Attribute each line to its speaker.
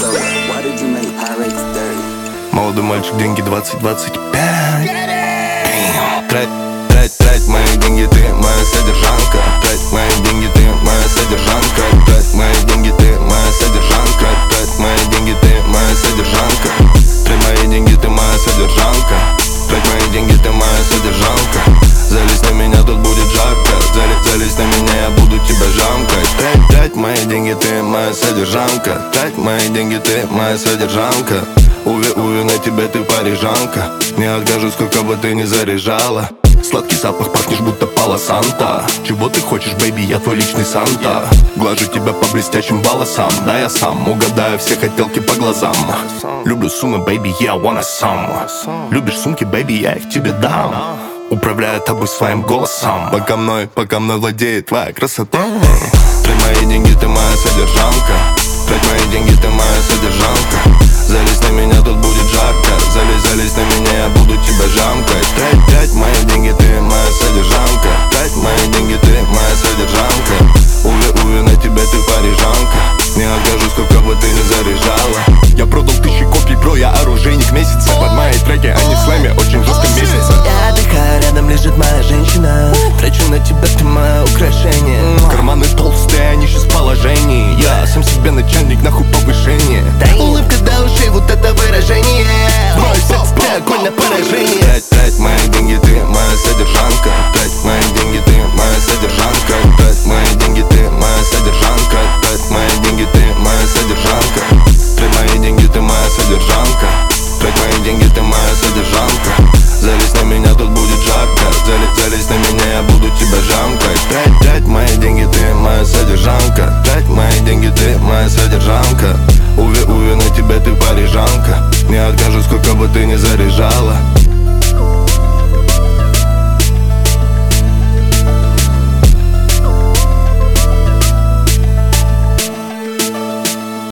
Speaker 1: Молодой мальчик, деньги 20-25. Трать мои деньги, ты моя содержанка. Трать мои деньги, ты моя содержанка. Трать мои деньги, ты моя содержанка. Трать мои деньги, ты моя содержанка. Трать мои деньги, ты моя содержанка. Трать мои деньги, ты моя содержанка. Залезь на меня, тут будет жарко. Залезь на меня, я буду тебя жамкать. Трать мои деньги, ты моя содержанка. Трать мои деньги, ты моя содержанка. Уви, на тебе ты парижанка. Не откажу, сколько бы ты ни заряжала. Сладкий запах, пахнешь будто Пало Санта. Чего ты хочешь, бэйби, я твой личный Санта. Глажу тебя по блестящим волосам. Да, я сам угадаю все хотелки по глазам. Люблю суммы, бэйби, я wanna some. Любишь сумки, бэйби, я их тебе дам. Управляю тобой своим голосом. Пока мной владеет твоя красота. Трать мои деньги, ты моя содержанка. Трать мои деньги, ты моя содержанка. Залезь на меня, тут будет жарко. Залезь на меня, я буду тебя жамкать. Трать мои деньги, ты моя содержанка. Трать мои деньги, ты моя содержанка. Уви, на тебе ты парижанка. Не откажу, сколько бы ты ни заряжала. Я продал 1000 копий, бро, я оружейник месяца. Под мои треки, они в слэме очень жестко месяца.
Speaker 2: Я отдыхаю, рядом лежит моя женщина. Трачу на тебя, ты мое украшение.
Speaker 1: Карманы толстые, они сейчас в положении. Я сам себе начальник, нахуй повышение.
Speaker 2: Улыбка до ушей, вот это выражение. Мой секс, ты огонь на поражение.
Speaker 1: Трать мои деньги, ты моя содержанка. Трать мои деньги, ты моя содержанка. Трать мои деньги, ты моя содержанка. Трать мои деньги, ты моя содержанка. Трать мои деньги, ты моя содержанка. Трать мои деньги, ты моя содержанка. Залезь на меня, тут будет жарко. Залезь на меня, я буду тебя жамкать. Трать мои деньги, ты моя содержанка. Трать мои деньги, ты моя содержанка. Уви, на тебе ты парижанка. Не откажу, сколько бы ты ни заряжала.